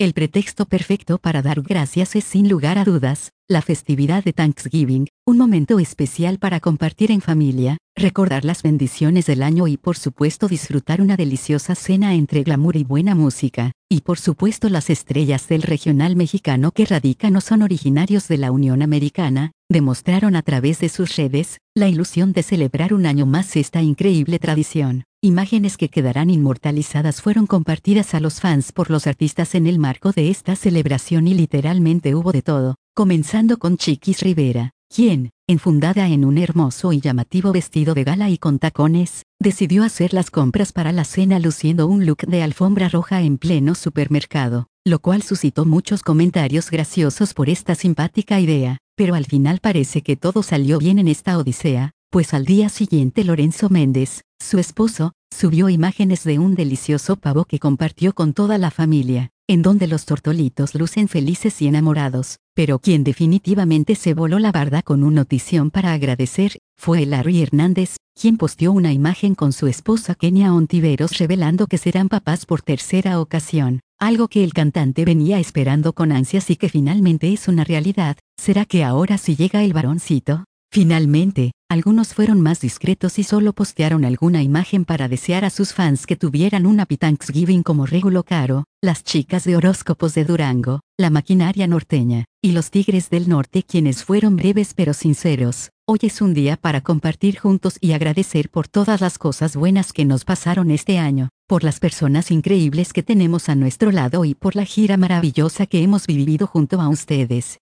El pretexto perfecto para dar gracias es sin lugar a dudas, la festividad de Thanksgiving, un momento especial para compartir en familia, recordar las bendiciones del año y por supuesto disfrutar una deliciosa cena entre glamour y buena música, y por supuesto las estrellas del regional mexicano que radican o son originarios de la Unión Americana, demostraron a través de sus redes, la ilusión de celebrar un año más esta increíble tradición. Imágenes que quedarán inmortalizadas fueron compartidas a los fans por los artistas en el marco de esta celebración y literalmente hubo de todo, comenzando con Chiquis Rivera, quien, enfundada en un hermoso y llamativo vestido de gala y con tacones, decidió hacer las compras para la cena luciendo un look de alfombra roja en pleno supermercado, lo cual suscitó muchos comentarios graciosos por esta simpática idea, pero al final parece que todo salió bien en esta odisea, pues al día siguiente Lorenzo Méndez, su esposo, subió imágenes de un delicioso pavo que compartió con toda la familia, en donde los tortolitos lucen felices y enamorados, pero quien definitivamente se voló la barda con una notición para agradecer, fue Larry Hernández, quien posteó una imagen con su esposa Kenia Ontiveros revelando que serán papás por tercera ocasión, algo que el cantante venía esperando con ansias y que finalmente es una realidad. ¿Será que ahora sí llega el varoncito? Finalmente, algunos fueron más discretos y solo postearon alguna imagen para desear a sus fans que tuvieran un Happy Thanksgiving como Regulo Caro, las chicas de horóscopos de Durango, la maquinaria norteña, y los Tigres del Norte quienes fueron breves pero sinceros. Hoy es un día para compartir juntos y agradecer por todas las cosas buenas que nos pasaron este año, por las personas increíbles que tenemos a nuestro lado y por la gira maravillosa que hemos vivido junto a ustedes.